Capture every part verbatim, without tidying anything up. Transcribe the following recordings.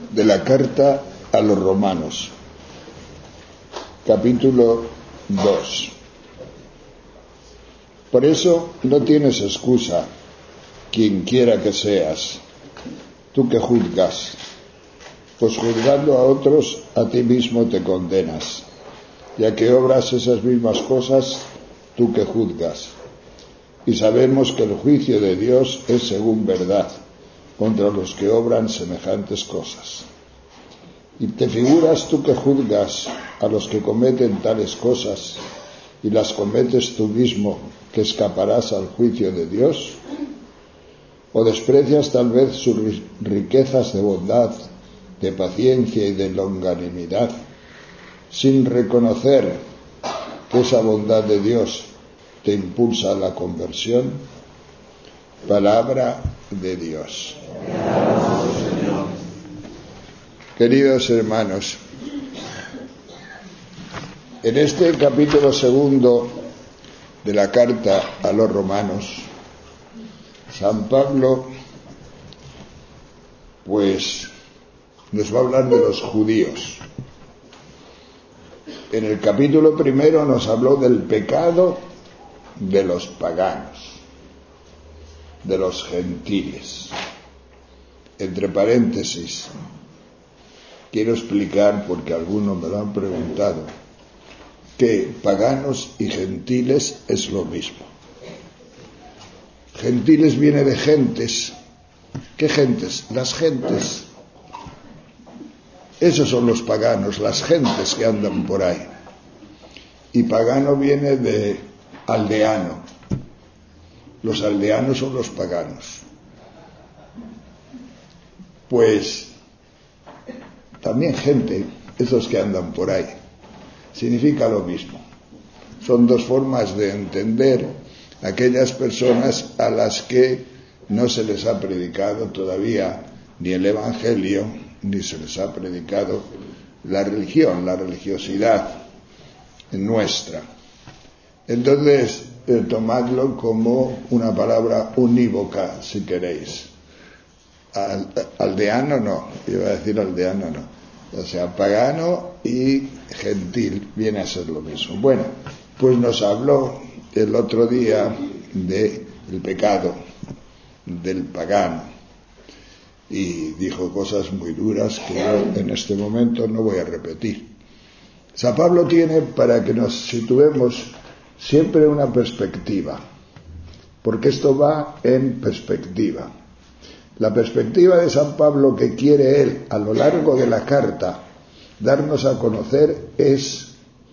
de la carta a los Romanos, capítulo dos. Por eso no tienes excusa, quien quiera que seas, tú que juzgas, pues juzgando a otros a ti mismo te condenas, ya que obras esas mismas cosas tú que juzgas. Y sabemos que el juicio de Dios es según verdad contra los que obran semejantes cosas. ¿Y te figuras tú que juzgas a los que cometen tales cosas y las cometes tú mismo, que escaparás al juicio de Dios? ¿O desprecias tal vez sus riquezas de bondad, de paciencia y de longanimidad, sin reconocer que esa bondad de Dios te impulsa a la conversión? Palabra de Dios. Queridos hermanos, en este capítulo segundo de la carta a los Romanos, San Pablo pues nos va a hablar de los judíos. En el capítulo primero nos habló del pecado de los paganos, de los gentiles. Entre paréntesis, quiero explicar, porque algunos me lo han preguntado, que paganos y gentiles es lo mismo. Gentiles viene de gentes. ¿Qué gentes? Las gentes. Esos son los paganos, las gentes que andan por ahí. Y pagano viene de aldeano. Los aldeanos son los paganos. Pues también gente, esos que andan por ahí, significa lo mismo. Son dos formas de entender aquellas personas a las que no se les ha predicado todavía ni el Evangelio, ni se les ha predicado la religión, la religiosidad nuestra. Entonces, eh, tomadlo como una palabra unívoca, si queréis. Al, aldeano no, iba a decir aldeano no. O sea, pagano y gentil viene a ser lo mismo. Bueno, pues nos habló el otro día del pecado del pagano y dijo cosas muy duras que yo en este momento no voy a repetir. San Pablo tiene, para que nos situemos, siempre una perspectiva, porque esto va en perspectiva. La perspectiva de San Pablo que quiere él a lo largo de la carta darnos a conocer es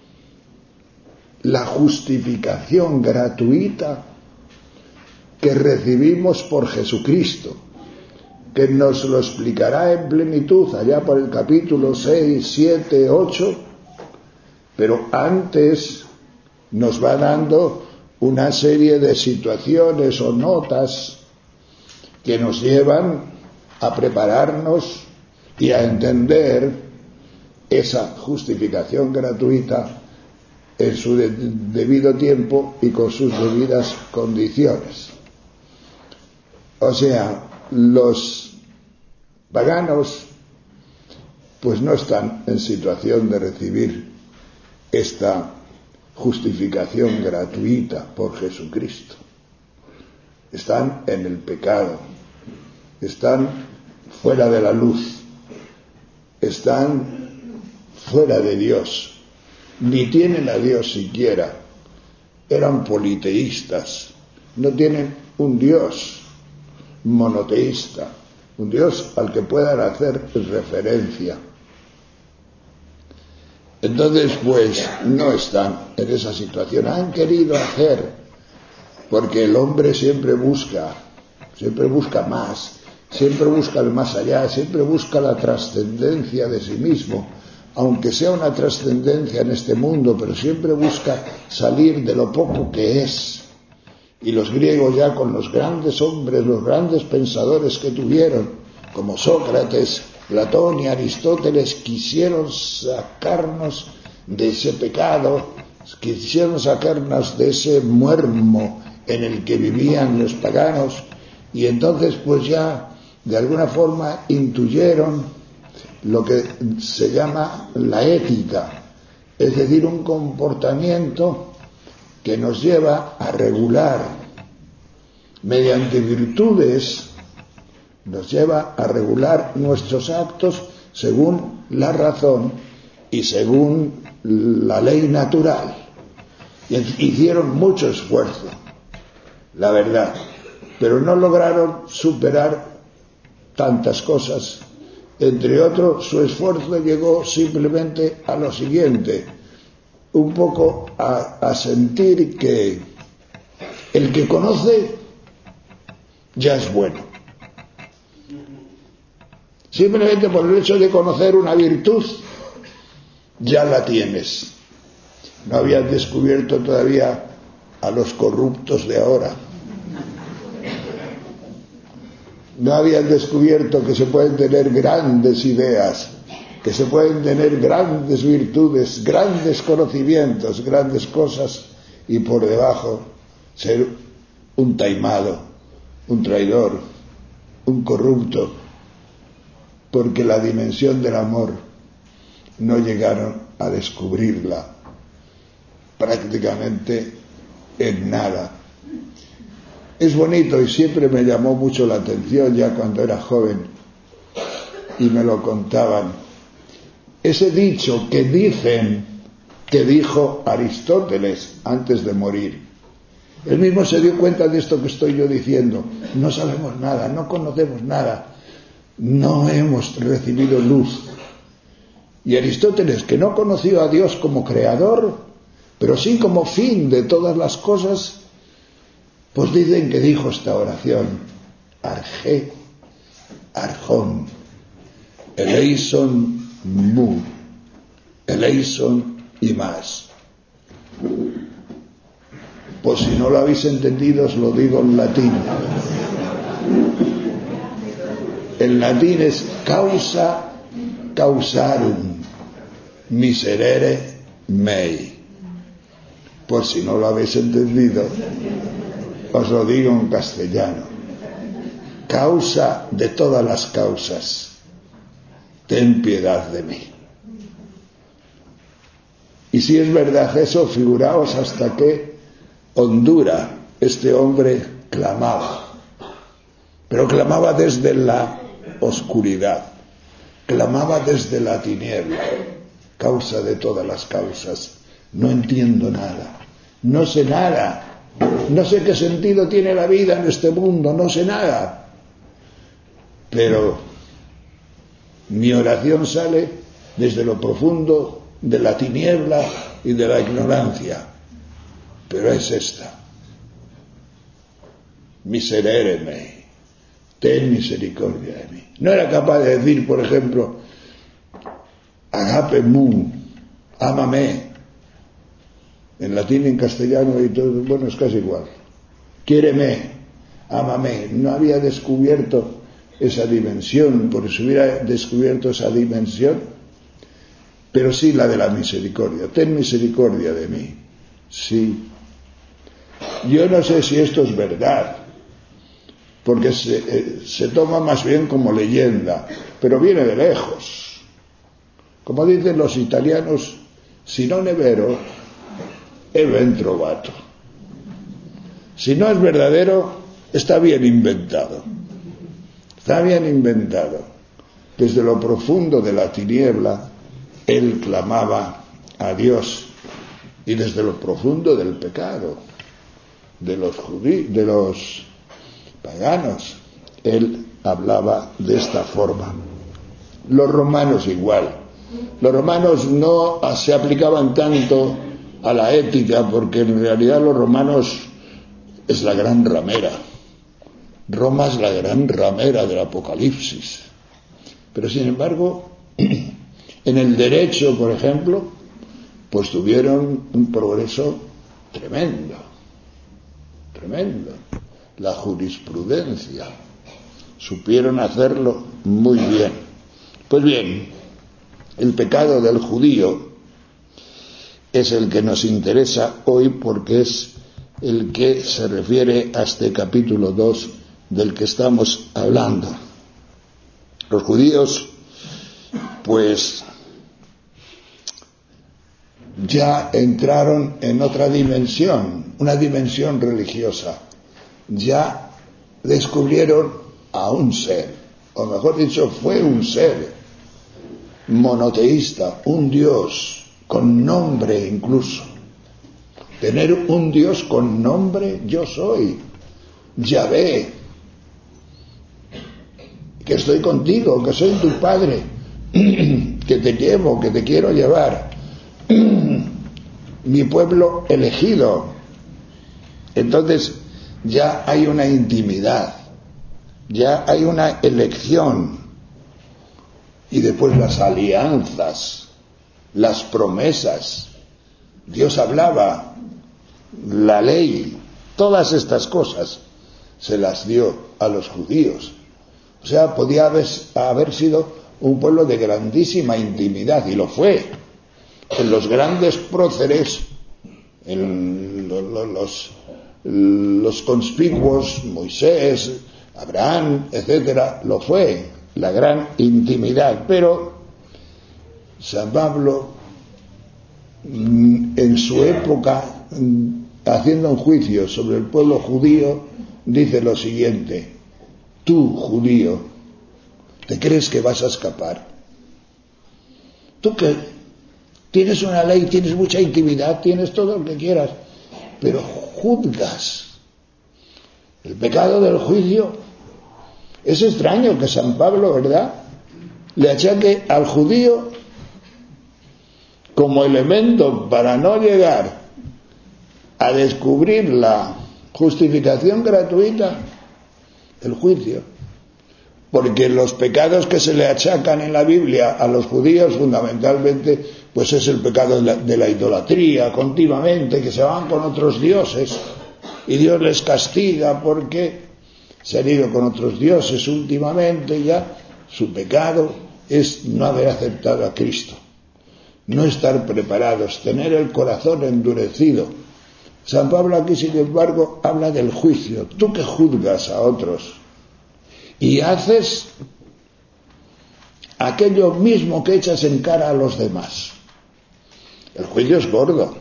la justificación gratuita que recibimos por Jesucristo, que nos lo explicará en plenitud allá por el capítulo seis, siete, ocho, pero antes nos va dando una serie de situaciones o notas que nos llevan a prepararnos y a entender esa justificación gratuita en su de- debido tiempo y con sus debidas condiciones. O sea, los paganos pues no están en situación de recibir esta justificación gratuita por Jesucristo. Están en el pecado, están fuera de la luz, están fuera de Dios, ni tienen a Dios siquiera, eran politeístas, no tienen un Dios monoteísta, un Dios al que puedan hacer referencia. Entonces, pues, no están en esa situación. Han querido hacer, porque el hombre siempre busca, siempre busca más, siempre busca el más allá, siempre busca la trascendencia de sí mismo, aunque sea una trascendencia en este mundo, pero siempre busca salir de lo poco que es. Y los griegos ya con los grandes hombres, los grandes pensadores que tuvieron, como Sócrates, Platón y Aristóteles, quisieron sacarnos de ese pecado, quisieron sacarnos de ese muermo en el que vivían los paganos, y entonces pues ya de alguna forma intuyeron lo que se llama la ética, es decir, un comportamiento que nos lleva a regular mediante virtudes, nos lleva a regular nuestros actos según la razón y según la ley natural. Y hicieron mucho esfuerzo, la verdad, pero no lograron superar tantas cosas. Entre otros, su esfuerzo llegó simplemente a lo siguiente, un poco a, a sentir que el que conoce ya es bueno. Simplemente por el hecho de conocer una virtud, ya la tienes. No habían descubierto todavía a los corruptos de ahora. No habían descubierto que se pueden tener grandes ideas, que se pueden tener grandes virtudes, grandes conocimientos, grandes cosas, y por debajo ser un taimado, un traidor, un corrupto, porque la dimensión del amor no llegaron a descubrirla prácticamente en nada. Es bonito y siempre me llamó mucho la atención ya cuando era joven y me lo contaban. Ese dicho que dicen que dijo Aristóteles antes de morir. Él mismo se dio cuenta de esto que estoy yo diciendo. No sabemos nada, no conocemos nada, no hemos recibido luz. Y Aristóteles, que no conoció a Dios como creador, pero sí como fin de todas las cosas, pues dicen que dijo esta oración: Arge, Arjón, eleison mu, eleison y más. Pues si no lo habéis entendido, os lo digo en latín. El latín es causa causarum miserere mei. Por si no lo habéis entendido, os lo digo en castellano: causa de todas las causas, ten piedad de mí. Y si es verdad eso, figuraos hasta qué hondura este hombre clamaba, pero clamaba desde la oscuridad, clamaba desde la tiniebla. Causa de todas las causas, no entiendo nada, no sé nada, no sé qué sentido tiene la vida en este mundo, no sé nada, pero mi oración sale desde lo profundo de la tiniebla y de la ignorancia, pero es esta: miserere mei, ten misericordia de mí. No era capaz de decir, por ejemplo, agape mum, ámame. En latín y en castellano y todo, bueno, es casi igual. Quiéreme, ámame. No había descubierto esa dimensión, porque si hubiera descubierto esa dimensión, pero sí la de la misericordia. Ten misericordia de mí. Sí. Yo no sé si esto es verdad, porque se, eh, se toma más bien como leyenda, pero viene de lejos. Como dicen los italianos, si non è vero, è ben trovato. Si no es verdadero, está bien inventado. Está bien inventado. Desde lo profundo de la tiniebla, él clamaba a Dios, y desde lo profundo del pecado, de los judíos, de los paganos, él hablaba de esta forma. Los romanos igual. Los romanos no se aplicaban tanto a la ética, porque en realidad los romanos es la gran ramera. Roma es la gran ramera del Apocalipsis. Pero sin embargo, en el derecho, por ejemplo, pues tuvieron un progreso tremendo, tremendo. La jurisprudencia, supieron hacerlo muy bien. Pues bien, el pecado del judío es el que nos interesa hoy, porque es el que se refiere a este capítulo dos del que estamos hablando. Los judíos pues ya entraron en otra dimensión, una dimensión religiosa. Ya descubrieron a un ser, o mejor dicho, fue un ser monoteísta, un Dios con nombre incluso. Tener un Dios con nombre, yo soy Yahvé, que estoy contigo, que soy tu padre, que te llevo, que te quiero llevar, mi pueblo elegido. Entonces ya hay una intimidad, ya hay una elección, y después las alianzas, las promesas. Dios hablaba, la ley, todas estas cosas se las dio a los judíos. O sea, podía haber, haber sido un pueblo de grandísima intimidad, y lo fue. En los grandes próceres, en los, los, los conspicuos, Moisés, Abraham, etcétera, lo fue, la gran intimidad. Pero San Pablo, en su época, haciendo un juicio sobre el pueblo judío, dice lo siguiente: tú, judío, ¿te crees que vas a escapar? Tú que tienes una ley, tienes mucha intimidad, tienes todo lo que quieras, pero juzgas el pecado del juicio. Es extraño que San Pablo, ¿verdad?, le achaque al judío como elemento para no llegar a descubrir la justificación gratuita, el juicio. Porque los pecados que se le achacan en la Biblia a los judíos fundamentalmente, pues es el pecado de la, de la idolatría continuamente, que se van con otros dioses y Dios les castiga porque se han ido con otros dioses últimamente. Ya su pecado es no haber aceptado a Cristo, no estar preparados, tener el corazón endurecido. San Pablo aquí, sin embargo, habla del juicio. Tú que juzgas a otros y haces aquello mismo que echas en cara a los demás. El juicio es gordo.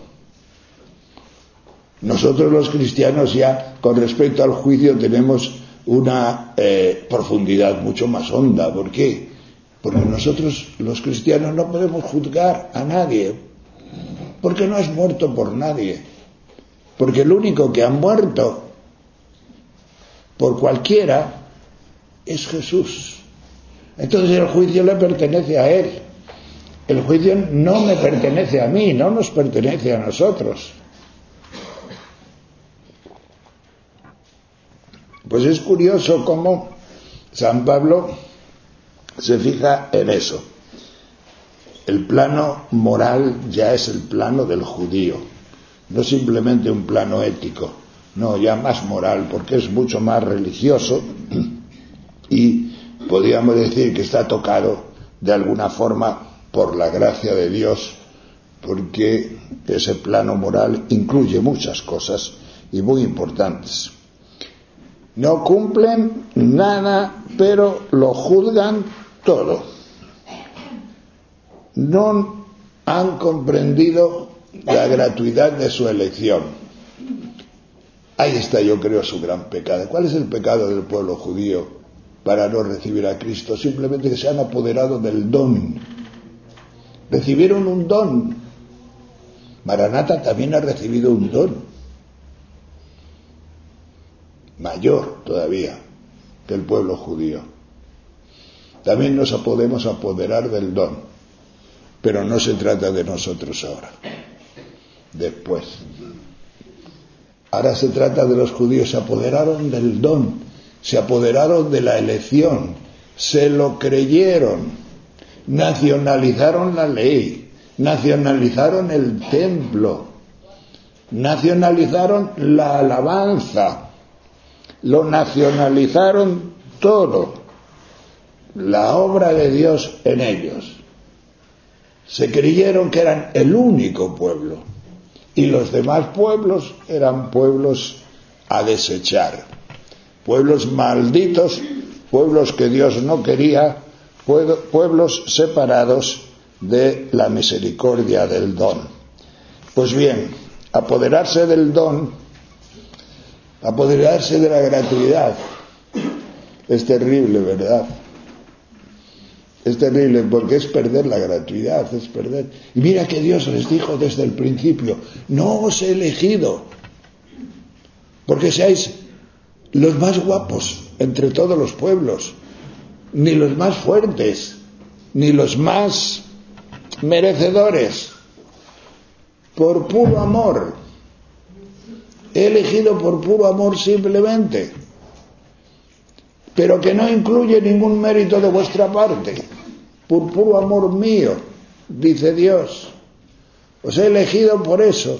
Nosotros los cristianos ya, con respecto al juicio, tenemos una eh, profundidad mucho más honda. ¿Por qué? Porque nosotros los cristianos no podemos juzgar a nadie, porque no has muerto por nadie, porque el único que ha muerto por cualquiera es Jesús. Entonces el juicio le pertenece a Él. El juicio no me pertenece a mí, no nos pertenece a nosotros. Pues es curioso cómo San Pablo se fija en eso. El plano moral ya es el plano del judío, no simplemente un plano ético, no, ya más moral, porque es mucho más religioso y podríamos decir que está tocado de alguna forma por la gracia de Dios, porque ese plano moral incluye muchas cosas y muy importantes. No cumplen nada, pero lo juzgan todo. No han comprendido la gratuidad de su elección. Ahí está, yo creo, su gran pecado. ¿Cuál es el pecado del pueblo judío para no recibir a Cristo? Simplemente que se han apoderado del don. Recibieron un don. Maranata también ha recibido un don mayor todavía que el pueblo judío. También nos podemos apoderar del don, pero no se trata de nosotros ahora, después. Ahora se trata de los judíos. Se apoderaron del don, se apoderaron de la elección, se lo creyeron, nacionalizaron la ley, nacionalizaron el templo, nacionalizaron la alabanza, lo nacionalizaron todo, la obra de Dios en ellos. Se creyeron que eran el único pueblo y los demás pueblos eran pueblos a desechar, pueblos malditos, pueblos que Dios no quería, pueblos separados de la misericordia del don. Pues bien, apoderarse del don, apoderarse de la gratuidad, es terrible, ¿verdad? Es terrible porque es perder la gratuidad, es perder. Y mira que Dios les dijo desde el principio: no os he elegido porque seáis los más guapos entre todos los pueblos, ni los más fuertes, ni los más merecedores. Por puro amor. He elegido por puro amor simplemente, pero que no incluye ningún mérito de vuestra parte. Por puro amor mío, dice Dios. Os he elegido por eso.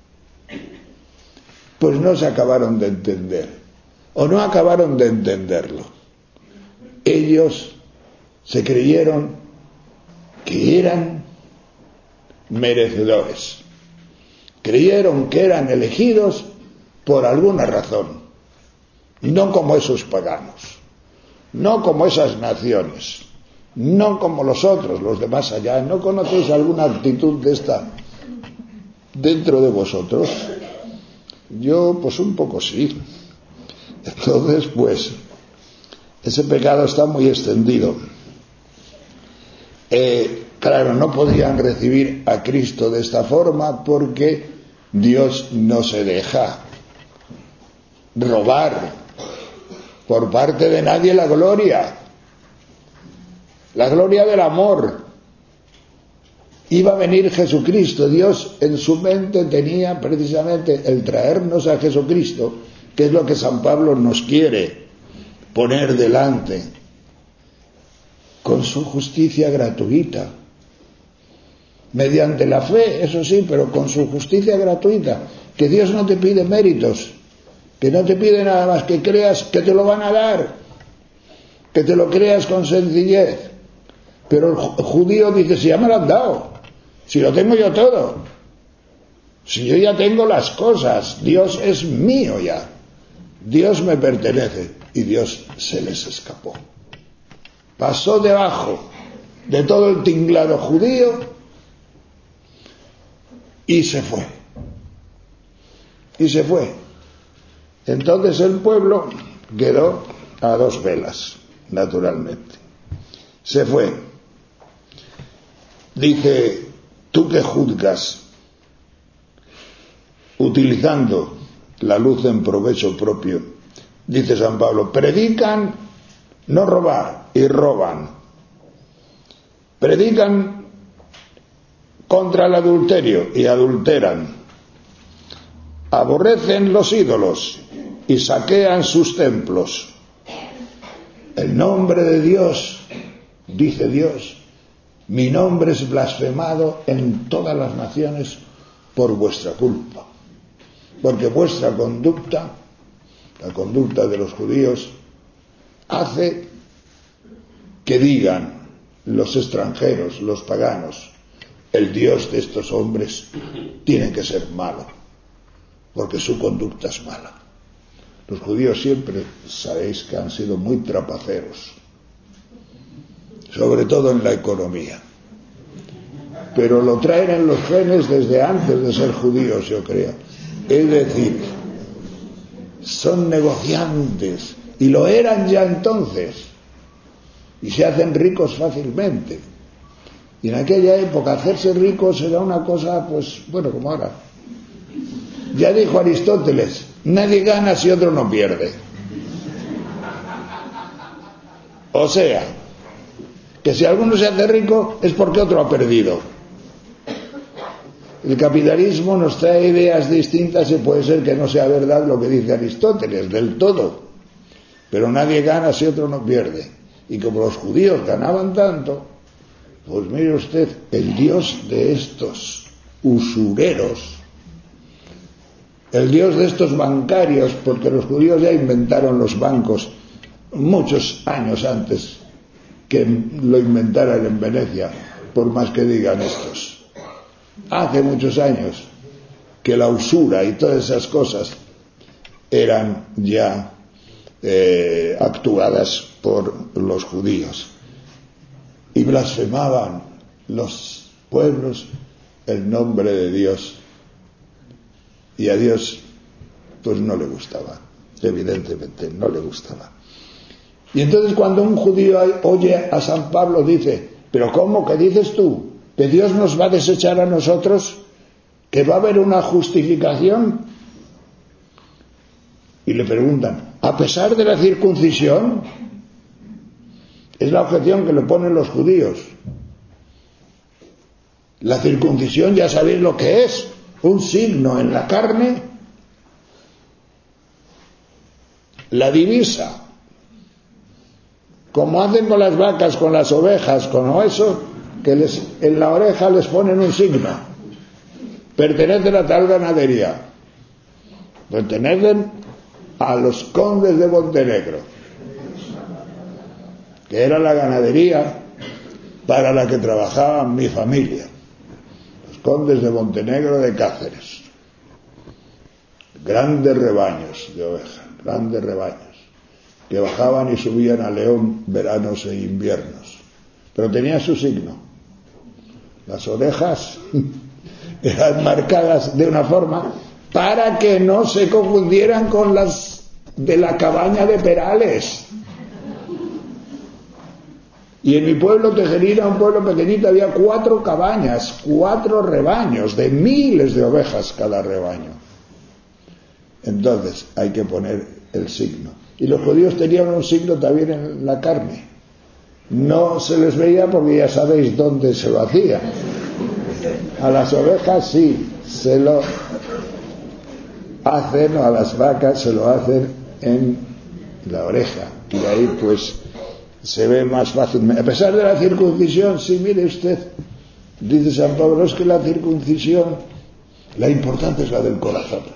Pues no se acabaron de entender, o no acabaron de entenderlo. Ellos se creyeron que eran merecedores. Creyeron que eran elegidos por alguna razón, no como esos paganos, no como esas naciones, no como los otros, los de más allá. ¿No conocéis alguna actitud de esta dentro de vosotros? Yo, pues un poco sí. Entonces, pues, ese pecado está muy extendido. Eh, claro, no podían recibir a Cristo de esta forma porque Dios no se deja robar por parte de nadie la gloria, la gloria del amor. Iba a venir Jesucristo. Dios en su mente tenía precisamente el traernos a Jesucristo, que es lo que San Pablo nos quiere poner delante, con su justicia gratuita, mediante la fe, eso sí, pero con su justicia gratuita, que Dios no te pide méritos, que no te pide nada más que creas que te lo van a dar, que te lo creas con sencillez. Pero el judío dice: si ya me lo han dado, si lo tengo yo todo, si yo ya tengo las cosas, Dios es mío ya, Dios me pertenece. Y Dios se les escapó, pasó debajo de todo el tinglado judío y se fue, y se fue. Entonces el pueblo quedó a dos velas, naturalmente. Se fue. Dice: tú que juzgas utilizando la luz en provecho propio, dice San Pablo, predican no robar y roban. Predican contra el adulterio y adulteran. Aborrecen los ídolos y saquean sus templos. El nombre de Dios, dice Dios, mi nombre es blasfemado en todas las naciones por vuestra culpa, porque vuestra conducta, la conducta de los judíos, hace que digan los extranjeros, los paganos, el Dios de estos hombres tiene que ser malo, porque su conducta es mala. Los judíos siempre sabéis que han sido muy trapaceros, sobre todo en la economía, pero lo traen en los genes desde antes de ser judíos, yo creo. Es decir, son negociantes, y lo eran ya entonces, y se hacen ricos fácilmente. Y en aquella época hacerse ricos era una cosa, pues, bueno, como ahora. Ya dijo Aristóteles, nadie gana si otro no pierde. O sea, que si alguno se hace rico es porque otro ha perdido. El capitalismo nos trae ideas distintas y puede ser que no sea verdad lo que dice Aristóteles del todo, pero nadie gana si otro no pierde. Y como los judíos ganaban tanto, pues mire usted, el Dios de estos usureros, el Dios de estos bancarios, porque los judíos ya inventaron los bancos muchos años antes que lo inventaran en Venecia, por más que digan estos. Hace muchos años que la usura y todas esas cosas eran ya eh, actuadas por los judíos. blasfemaban los pueblos el nombre de Dios. Y a Dios pues no le gustaba, evidentemente no le gustaba. Y entonces cuando un judío oye a San Pablo dice, pero ¿cómo? ¿Qué dices tú? ¿Que Dios nos va a desechar a nosotros? ¿Que va a haber una justificación? Y le preguntan, ¿a pesar de la circuncisión? Es la objeción que le ponen los judíos. La circuncisión ya sabéis lo que es, un signo en la carne, la divisa, como hacen con las vacas, con las ovejas, con eso, que les, en la oreja les ponen un signo, pertenecen a tal ganadería, pertenecen a los condes de Montenegro, que era la ganadería para la que trabajaba mi familia, los condes de Montenegro de Cáceres, grandes rebaños de ovejas, grandes rebaños, que bajaban y subían a León veranos e inviernos, pero tenía su signo. Las orejas eran marcadas de una forma para que no se confundieran con las de la cabaña de Perales. Y en mi pueblo Tejerina, un pueblo pequeñito, había cuatro cabañas, cuatro rebaños de miles de ovejas cada rebaño. Entonces hay que poner el signo. Y los judíos tenían un signo también en la carne. No se les veía porque ya sabéis dónde se lo hacía. A las ovejas sí, se lo hacen, o a las vacas se lo hacen en la oreja. Y ahí pues se ve más fácilmente. A pesar de la circuncisión, sí, mire usted, dice San Pablo, es que la circuncisión, la importante es la del corazón.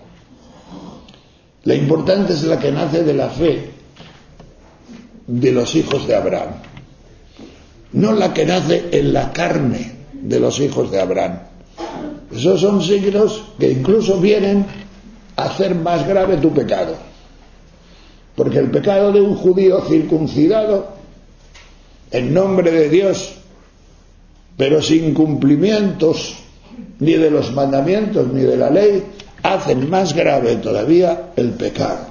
La importante es la que nace de la fe de los hijos de Abraham, no la que nace en la carne de los hijos de Abraham. Esos son signos que incluso vienen a hacer más grave tu pecado, porque el pecado de un judío circuncidado en nombre de Dios, pero sin cumplimientos ni de los mandamientos ni de la ley, hacen más grave todavía el pecado.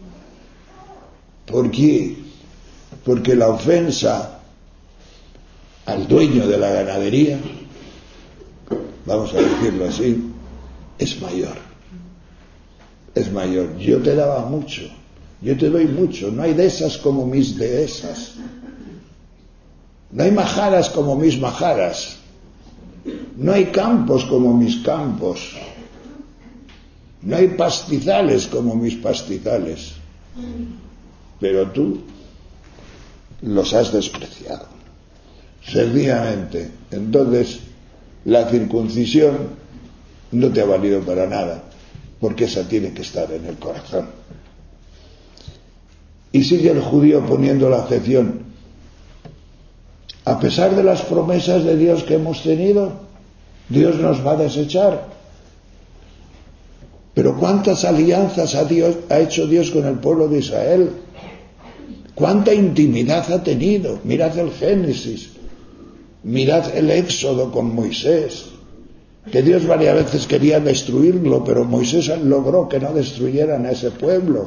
¿Por qué? Porque la ofensa al dueño de la ganadería, vamos a decirlo así, es mayor. Es mayor. Yo te daba mucho, yo te doy mucho, no hay dehesas como mis dehesas, no hay majaras como mis majaras, no hay campos como mis campos, no hay pastizales como mis pastizales, pero tú los has despreciado, sencillamente. Entonces la circuncisión no te ha valido para nada, porque esa tiene que estar en el corazón. Y sigue el judío poniendo la objeción, a pesar de las promesas de Dios que hemos tenido, Dios nos va a desechar. Pero ¿cuántas alianzas ha, Dios, ha hecho Dios con el pueblo de Israel? ¿Cuánta intimidad ha tenido? Mirad el Génesis, mirad el Éxodo con Moisés, que Dios varias veces quería destruirlo, pero Moisés logró que no destruyeran a ese pueblo.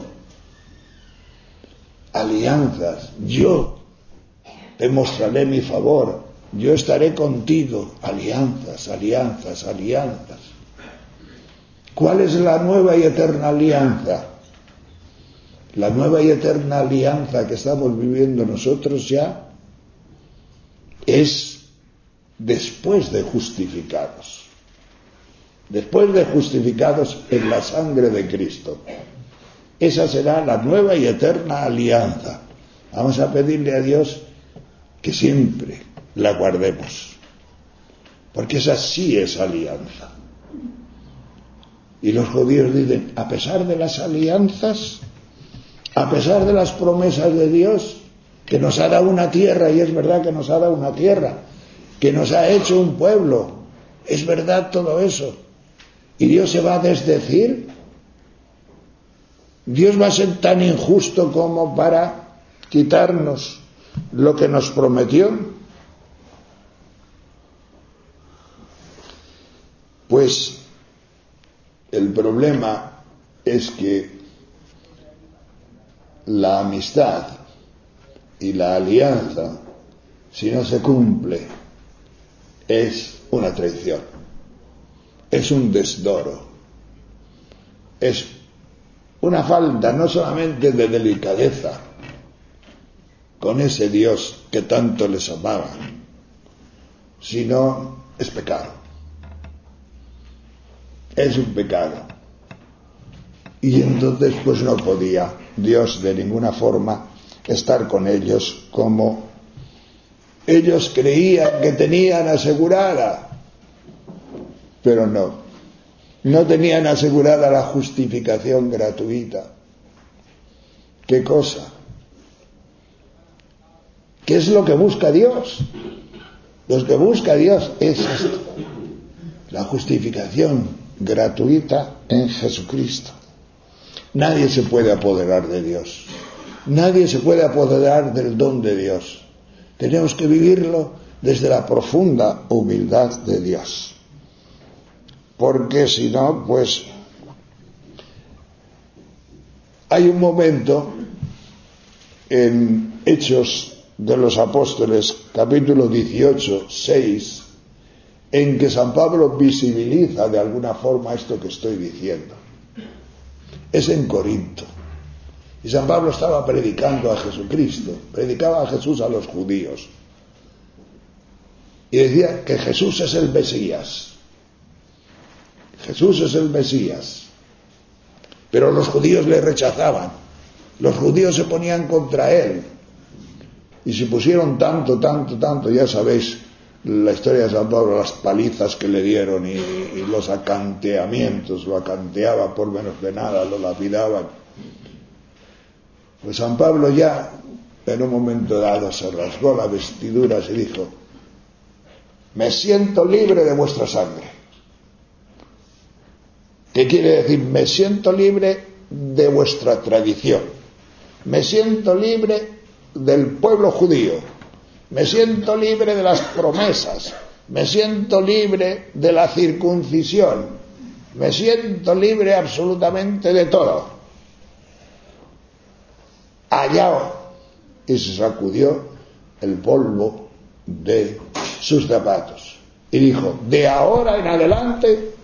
Alianzas, yo te mostraré mi favor, yo estaré contigo, alianzas, alianzas, alianzas. ¿Cuál es la nueva y eterna alianza? La nueva y eterna alianza que estamos viviendo nosotros ya es después de justificados. Después de justificados en la sangre de Cristo. Esa será la nueva y eterna alianza. Vamos a pedirle a Dios que siempre la guardemos, porque esa sí es alianza. Y los judíos dicen, a pesar de las alianzas, a pesar de las promesas de Dios, que nos ha dado una tierra, y es verdad que nos ha dado una tierra, que nos ha hecho un pueblo, es verdad todo eso, y Dios se va a desdecir. Dios va a ser tan injusto como para quitarnos lo que nos prometió. Pues el problema es que la amistad y la alianza, si no se cumple, es una traición, es un desdoro, es una falta no solamente de delicadeza con ese Dios que tanto les amaba, sino es pecado, es un pecado. Y entonces pues no podía Dios de ninguna forma estar con ellos como ellos creían que tenían asegurada, pero no, no tenían asegurada la justificación gratuita. ¿Qué cosa? ¿Qué es lo que busca Dios? Lo que busca Dios es esto, la justificación gratuita en Jesucristo. Nadie se puede apoderar de Dios, nadie se puede apoderar del don de Dios. Tenemos que vivirlo desde la profunda humildad de Dios, porque si no, pues hay un momento en Hechos de los Apóstoles, capítulo dieciocho, seis, en que San Pablo visibiliza de alguna forma esto que estoy diciendo. Es en Corinto. Y San Pablo estaba predicando a Jesucristo, predicaba a Jesús a los judíos. Y decía que Jesús es el Mesías. Jesús es el Mesías. Pero los judíos le rechazaban. Los judíos se ponían contra él. Y se pusieron tanto, tanto, tanto, ya sabéis la historia de San Pablo, las palizas que le dieron y, y los acanteamientos, lo acanteaban por menos de nada, lo lapidaban. Pues San Pablo ya, en un momento dado, se rasgó las vestiduras y dijo: me siento libre de vuestra sangre. ¿Qué quiere decir? Me siento libre de vuestra tradición. Me siento libre del pueblo judío. Me siento libre de las promesas. Me siento libre de la circuncisión. Me siento libre absolutamente de todo. Allá, y se sacudió el polvo de sus zapatos y dijo: de ahora en adelante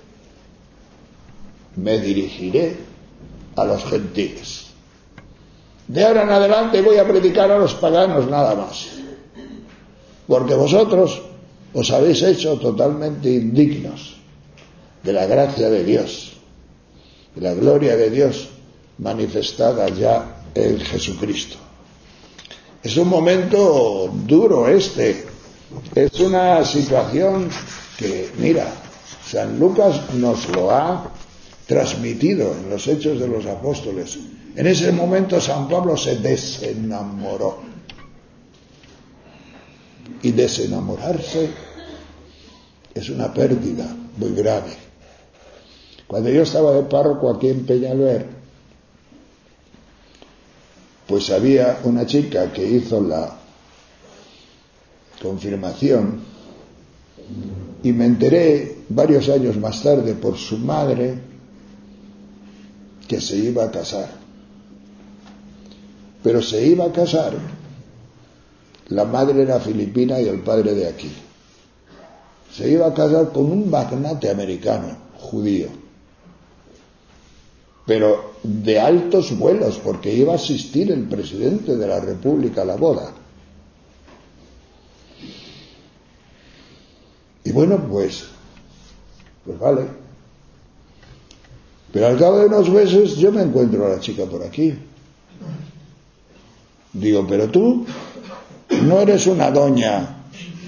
me dirigiré a los gentiles. De ahora en adelante voy a predicar a los paganos nada más, porque vosotros os habéis hecho totalmente indignos de la gracia de Dios, de la gloria de Dios manifestada ya en Jesucristo. Es un momento duro este, es una situación que, mira, San Lucas nos lo ha transmitido en los Hechos de los Apóstoles. En ese momento San Pablo se desenamoró. Y desenamorarse es una pérdida muy grave. Cuando yo estaba de párroco aquí en Peñalver, pues había una chica que hizo la confirmación y me enteré varios años más tarde por su madre que se iba a casar. Pero se iba a casar, la madre era filipina y el padre de aquí. Se iba a casar con un magnate americano, judío, pero de altos vuelos, porque iba a asistir el presidente de la República a la boda. Y bueno, pues, pues vale. Pero al cabo de unos meses yo me encuentro a la chica por aquí. Digo, pero tú no eres una doña,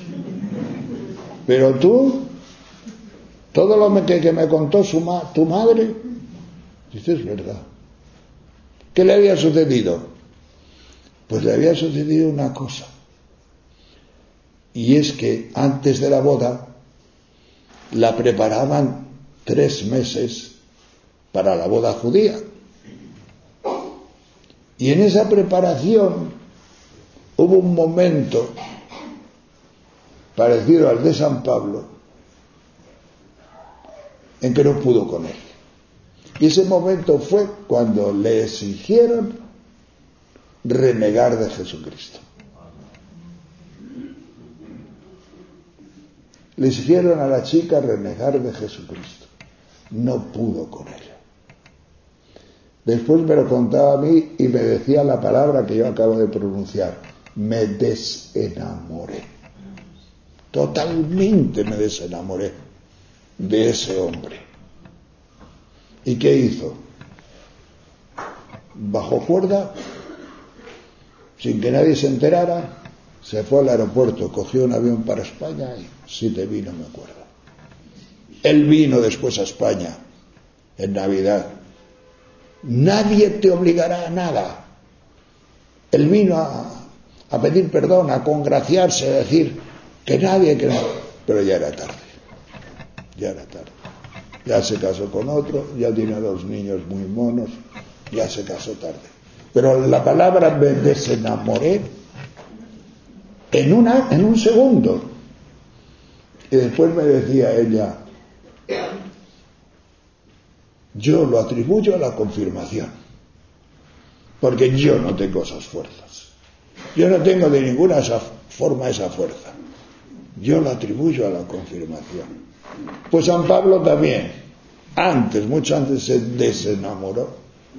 pero tú, todo lo que, que me contó su ma, tu madre, dice, es verdad. ¿Qué le había sucedido? Pues le había sucedido una cosa, y es que antes de la boda la preparaban tres meses para la boda judía. Y en esa preparación hubo un momento parecido al de San Pablo, en que no pudo con él. Y ese momento fue cuando le exigieron renegar de Jesucristo. Le exigieron a la chica renegar de Jesucristo. No pudo con ello. Después me lo contaba a mí y me decía la palabra que yo acabo de pronunciar. Me desenamoré. Totalmente me desenamoré de ese hombre. ¿Y qué hizo? Bajó cuerda, sin que nadie se enterara, se fue al aeropuerto, cogió un avión para España y si te vino, me acuerdo. Él vino después a España, en Navidad. Nadie te obligará a nada. Él vino a, a pedir perdón, a congraciarse, a decir que nadie, que no. Pero ya era tarde. Ya era tarde. Ya se casó con otro, ya tiene dos niños muy monos, ya se casó tarde. Pero la palabra me desenamoré en, una, en un segundo. Y después me decía ella, yo lo atribuyo a la confirmación, porque yo no tengo esas fuerzas. Yo no tengo de ninguna esa forma esa fuerza. Yo lo atribuyo a la confirmación. Pues San Pablo también, antes, mucho antes, se desenamoró.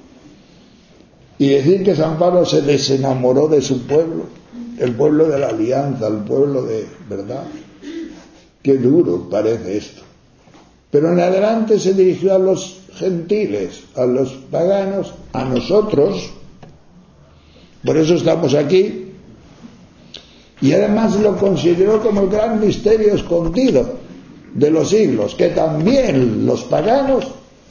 Y decir que San Pablo se desenamoró de su pueblo, el pueblo de la alianza, el pueblo de verdad, qué duro parece esto. Pero en adelante se dirigió a los gentiles, a los paganos, a nosotros. Por eso estamos aquí. Y además lo consideró como el gran misterio escondido de los siglos, que también los paganos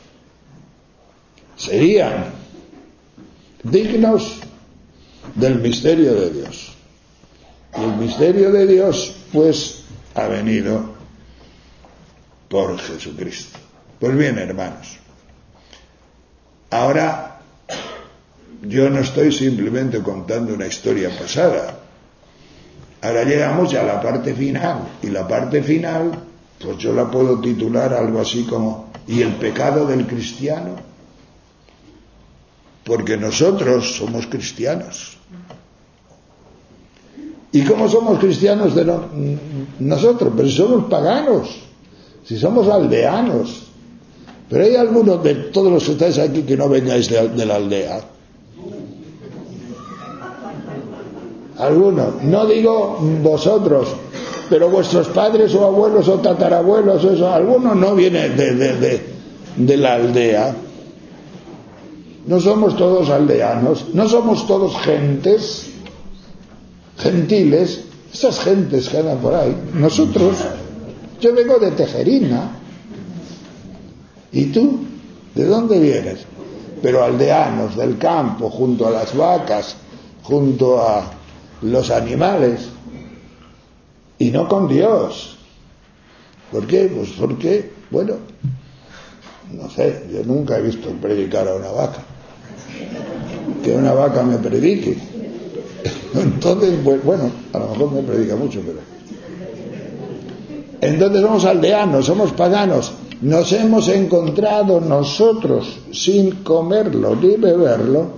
serían dignos del misterio de Dios. Y el misterio de Dios, pues, ha venido por Jesucristo. Pues bien, hermanos, ahora yo no estoy simplemente contando una historia pasada. Ahora llegamos ya a la parte final, y la parte final, pues yo la puedo titular algo así como ¿y el pecado del cristiano? Porque nosotros somos cristianos. ¿Y cómo somos cristianos de no, nosotros? Pero si somos paganos, si somos aldeanos. Pero hay algunos de todos los que estáis aquí que no vengáis de, de la aldea. Algunos, no digo vosotros, pero vuestros padres o abuelos o tatarabuelos, eso, algunos no vienen de, de, de, de la aldea. No somos todos aldeanos, no somos todos gentes, gentiles, esas gentes que andan por ahí. Nosotros, yo vengo de Tejerina. ¿Y tú? ¿De dónde vienes? Pero aldeanos, del campo, junto a las vacas, junto a los animales, y no con Dios. ¿Por qué? Pues porque, bueno, no sé, yo nunca he visto predicar a una vaca, que una vaca me predique. Entonces, pues, bueno, a lo mejor me predica mucho, pero entonces somos aldeanos, somos paganos. Nos hemos encontrado nosotros, sin comerlo ni beberlo,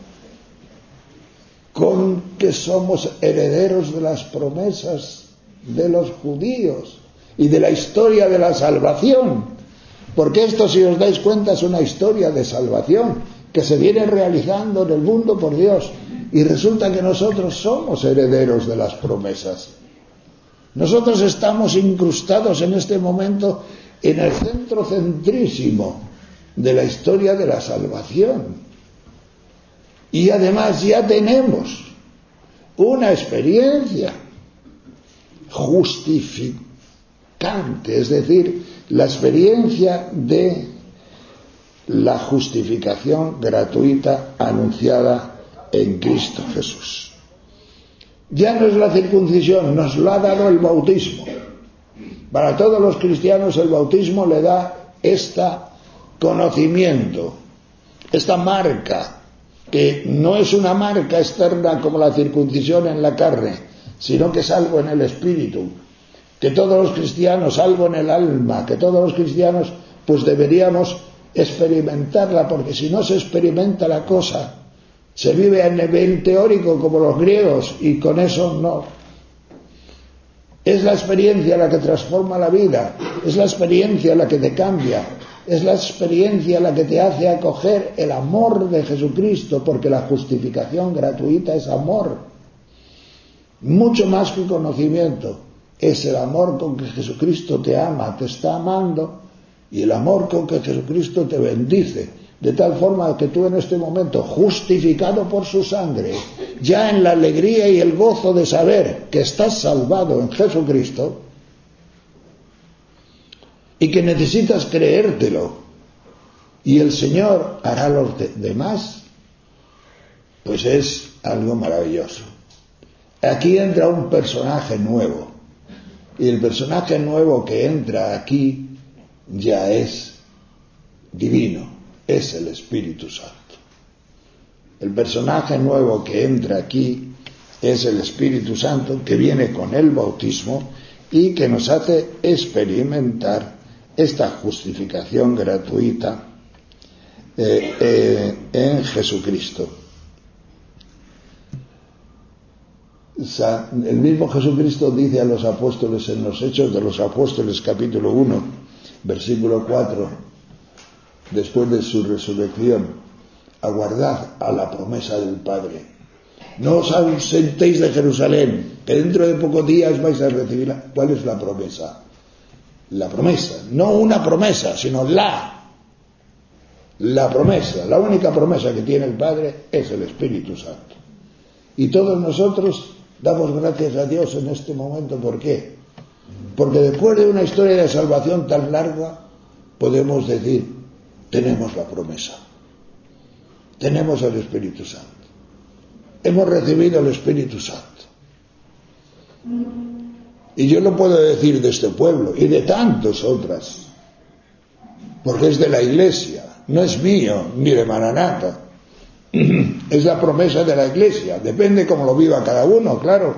con que somos herederos de las promesas de los judíos y de la historia de la salvación. Porque esto, si os dais cuenta, es una historia de salvación que se viene realizando en el mundo por Dios. Y resulta que nosotros somos herederos de las promesas. Nosotros estamos incrustados en este momento en el centro centrísimo de la historia de la salvación. Y además ya tenemos una experiencia justificante, es decir, la experiencia de la justificación gratuita anunciada en Cristo Jesús. Ya no es la circuncisión, nos lo ha dado el bautismo. Para todos los cristianos el bautismo le da este conocimiento, esta marca, que no es una marca externa como la circuncisión en la carne, sino que es algo en el espíritu, que todos los cristianos, algo en el alma, que todos los cristianos pues deberíamos experimentarla, porque si no se experimenta la cosa, se vive a nivel teórico como los griegos, y con eso no. Es la experiencia la que transforma la vida, es la experiencia la que te cambia, es la experiencia la que te hace acoger el amor de Jesucristo, porque la justificación gratuita es amor, mucho más que conocimiento. Es el amor con que Jesucristo te ama, te está amando, y el amor con que Jesucristo te bendice, de tal forma que tú en este momento, justificado por su sangre, ya en la alegría y el gozo de saber que estás salvado en Jesucristo y que necesitas creértelo, y el Señor hará los de- demás, pues es algo maravilloso. Aquí entra un personaje nuevo, y el personaje nuevo que entra aquí ya es divino, es el Espíritu Santo. El personaje nuevo que entra aquí es el Espíritu Santo, que viene con el bautismo y que nos hace experimentar esta justificación gratuita eh, eh, en Jesucristo. El mismo Jesucristo dice a los apóstoles en los Hechos de los Apóstoles, capítulo uno, versículo cuatro, después de su resurrección: aguardad a la promesa del Padre. No os ausentéis de Jerusalén, que dentro de pocos días vais a recibirla. ¿Cuál es la promesa? La promesa, no una promesa, sino la. La promesa, la única promesa que tiene el Padre es el Espíritu Santo. Y todos nosotros damos gracias a Dios en este momento. ¿Por qué? Porque después de una historia de salvación tan larga, podemos decir: tenemos la promesa, tenemos el Espíritu Santo, hemos recibido el Espíritu Santo. Y yo lo puedo decir de este pueblo y de tantas otras, porque es de la Iglesia, no es mío ni de Maranata. Es la promesa de la Iglesia, depende cómo lo viva cada uno, claro.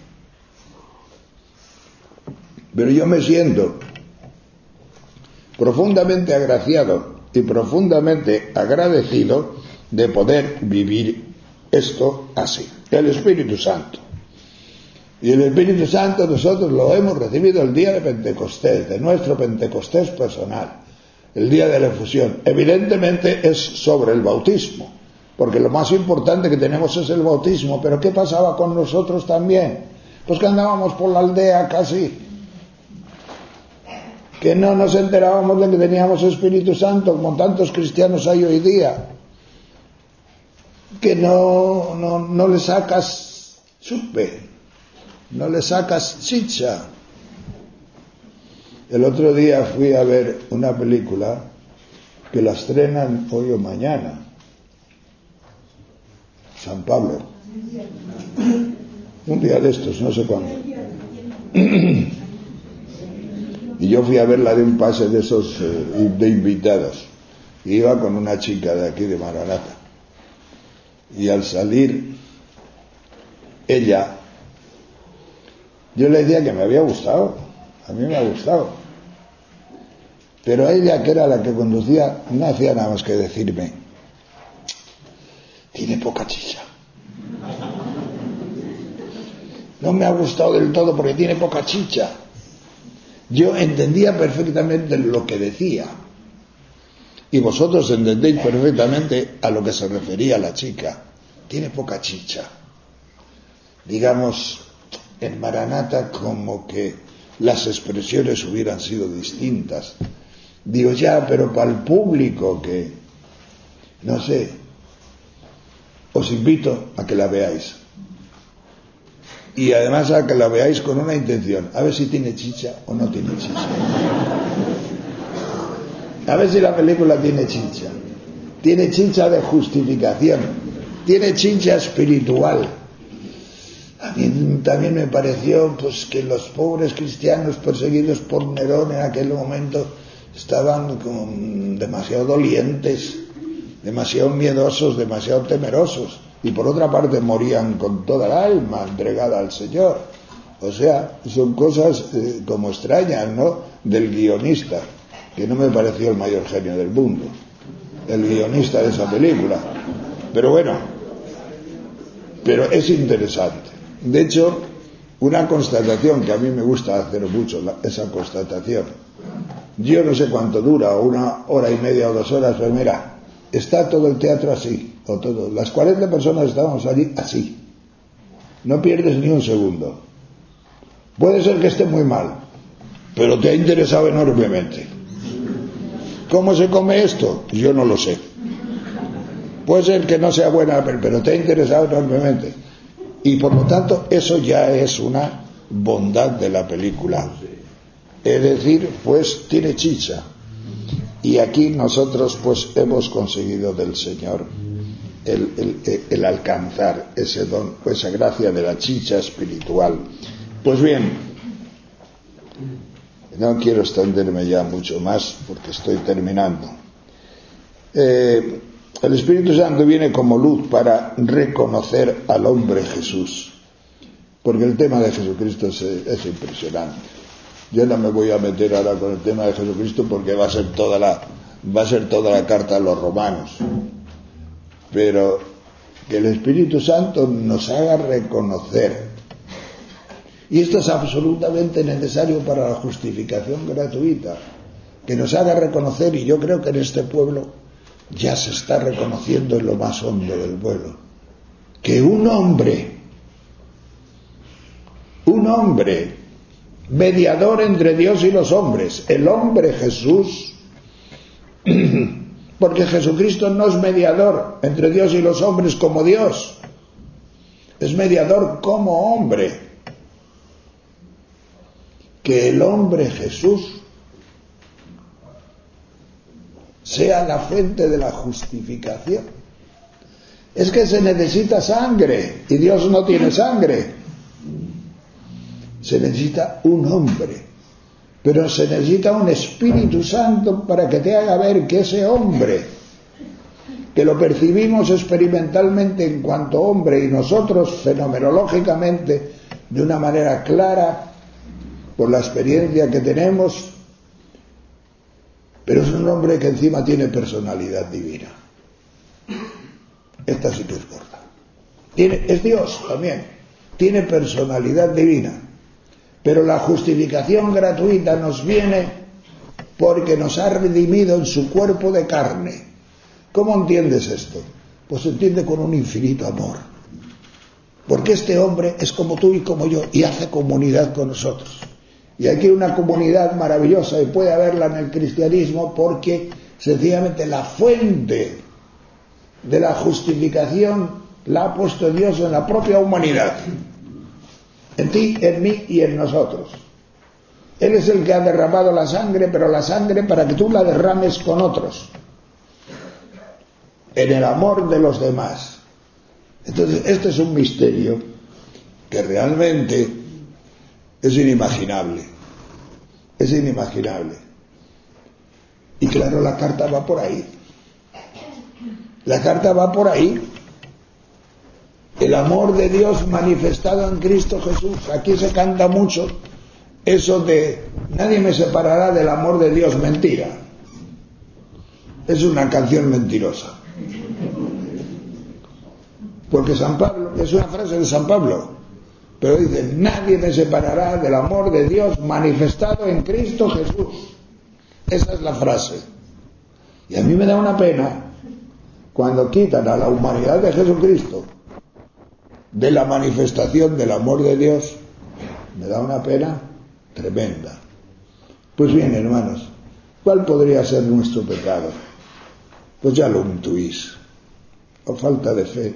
Pero yo me siento profundamente agraciado y profundamente agradecido de poder vivir esto así. El Espíritu Santo. Y el Espíritu Santo nosotros lo hemos recibido el día de Pentecostés, de nuestro Pentecostés personal, el día de la efusión. Evidentemente es sobre el bautismo, porque lo más importante que tenemos es el bautismo. Pero ¿qué pasaba con nosotros también? Pues que andábamos por la aldea casi, que no nos enterábamos de que teníamos Espíritu Santo, como tantos cristianos hay hoy día, que no, no, no le sacas chupe, no le sacas chicha. El otro día fui a ver una película que la estrenan hoy o mañana, San Pablo, un día de estos, no sé cuándo. Y yo fui a verla de un pase de esos eh, de invitados, y iba con una chica de aquí de Maranata, y al salir ella, yo le decía que me había gustado, a mí me ha gustado, pero ella, que era la que conducía, no hacía nada más que decirme: tiene poca chicha. No me ha gustado del todo porque tiene poca chicha. Yo entendía perfectamente lo que decía, y vosotros entendéis perfectamente a lo que se refería la chica. Tiene poca chicha. Digamos, en Maranata como que las expresiones hubieran sido distintas. Digo, ya, pero para el público que, no sé, os invito a que la veáis. Y además a que la veáis con una intención, a ver si tiene chicha o no tiene chicha. A ver si la película tiene chicha. Tiene chicha de justificación, tiene chicha espiritual. A mí también me pareció pues que los pobres cristianos perseguidos por Nerón en aquel momento estaban como demasiado dolientes, demasiado miedosos, demasiado temerosos, y por otra parte morían con toda el alma entregada al Señor. O sea, son cosas eh, como extrañas, ¿no?, del guionista. que no me pareció el mayor genio del mundo, el guionista de esa película. Pero bueno, pero es interesante. De hecho, una constatación que a mí me gusta hacer mucho, esa constatación, yo no sé cuánto dura, una hora y media o dos horas, pero mira, está todo el teatro así, o todo, las cuarenta personas estábamos allí así, no pierdes ni un segundo. Puede ser que esté muy mal, pero te ha interesado enormemente. ¿Cómo se come esto? Yo no lo sé. Puede ser que no sea buena, pero te ha interesado enormemente. Y por lo tanto, eso ya es una bondad de la película. Es decir, pues tiene chicha. Y aquí nosotros pues hemos conseguido del Señor el, el, el alcanzar ese don, esa gracia de la chicha espiritual. Pues bien, no quiero extenderme ya mucho más porque estoy terminando. Eh, el Espíritu Santo viene como luz para reconocer al hombre Jesús, porque el tema de Jesucristo es, es impresionante. Yo no me voy a meter ahora con el tema de Jesucristo porque va a ser toda la va a ser toda la carta a los romanos, pero que el Espíritu Santo nos haga reconocer, y esto es absolutamente necesario para la justificación gratuita, que nos haga reconocer, y yo creo que en este pueblo ya se está reconociendo en lo más hondo del pueblo, que un hombre un hombre mediador entre Dios y los hombres, el hombre Jesús, porque Jesucristo no es mediador entre Dios y los hombres como Dios, es mediador como hombre. Que el hombre Jesús sea la fuente de la justificación. Es que se necesita sangre y Dios no tiene sangre. Se necesita un hombre, pero se necesita un Espíritu Santo para que te haga ver que ese hombre, que lo percibimos experimentalmente en cuanto hombre y nosotros fenomenológicamente de una manera clara por la experiencia que tenemos, pero es un hombre que encima tiene personalidad divina. Esta sí que es gorda. Tiene, es Dios también, tiene personalidad divina. Pero la justificación gratuita nos viene porque nos ha redimido en su cuerpo de carne. ¿Cómo entiendes esto? Pues se entiende con un infinito amor. Porque este hombre es como tú y como yo y hace comunidad con nosotros. Y aquí hay una comunidad maravillosa y puede haberla en el cristianismo porque sencillamente la fuente de la justificación la ha puesto Dios en la propia humanidad. En ti, en mí y en nosotros. Él es el que ha derramado la sangre, pero la sangre para que tú la derrames con otros, en el amor de los demás. Entonces, este es un misterio que realmente es inimaginable. Es inimaginable. Y claro, la carta va por ahí. La carta va por ahí. El amor de Dios manifestado en Cristo Jesús. Aquí se canta mucho eso de nadie me separará del amor de Dios. Mentira. Es una canción mentirosa. Porque San Pablo, es una frase de San Pablo, pero dice nadie me separará del amor de Dios manifestado en Cristo Jesús. Esa es la frase. Y a mí me da una pena cuando quitan a la humanidad de Jesucristo de la manifestación del amor de Dios. Me da una pena tremenda. Pues bien, hermanos, ¿cuál podría ser nuestro pecado? Pues ya lo intuís. O falta de fe,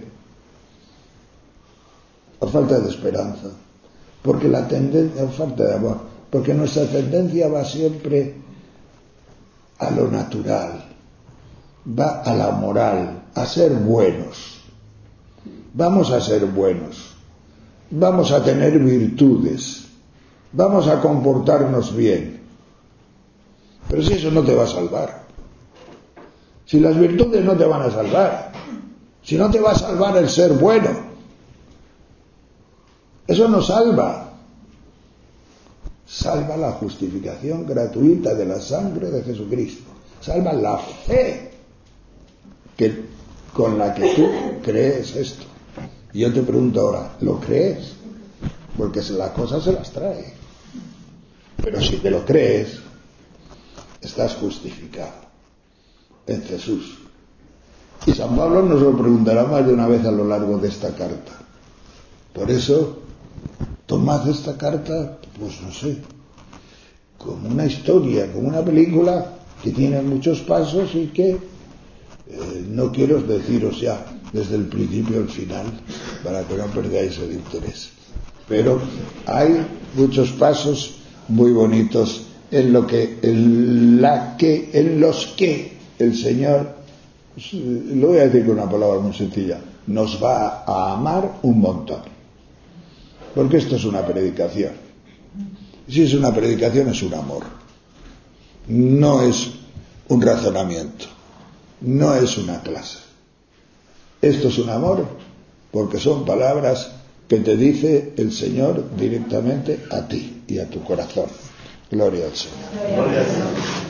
o falta de esperanza, porque la tendencia, o falta de amor, porque nuestra tendencia va siempre a lo natural, va a la moral, a ser buenos. Vamos a ser buenos, vamos a tener virtudes, vamos a comportarnos bien. Pero si eso no te va a salvar, si las virtudes no te van a salvar, si no te va a salvar el ser bueno, eso no salva. salva la justificación gratuita de la sangre de Jesucristo, salva la fe que, con la que tú crees esto. Y yo te pregunto ahora, ¿lo crees? Porque la cosa se las trae. Pero si te lo crees, estás justificado en Jesús. Y San Pablo nos lo preguntará más de una vez a lo largo de esta carta. Por eso, tomad esta carta, pues no sé, como una historia, como una película que tiene muchos pasos y que eh, no quiero deciros ya desde el principio al final para que no perdáis el interés. Pero hay muchos pasos muy bonitos en lo que, en la que, en los que el Señor, lo voy a decir con una palabra muy sencilla, nos va a amar un montón. Porque esto es una predicación. Si es una predicación, es un amor. No es un razonamiento. No es una clase. Esto es un amor porque son palabras que te dice el Señor directamente a ti y a tu corazón. Gloria al Señor. Gloria al Señor.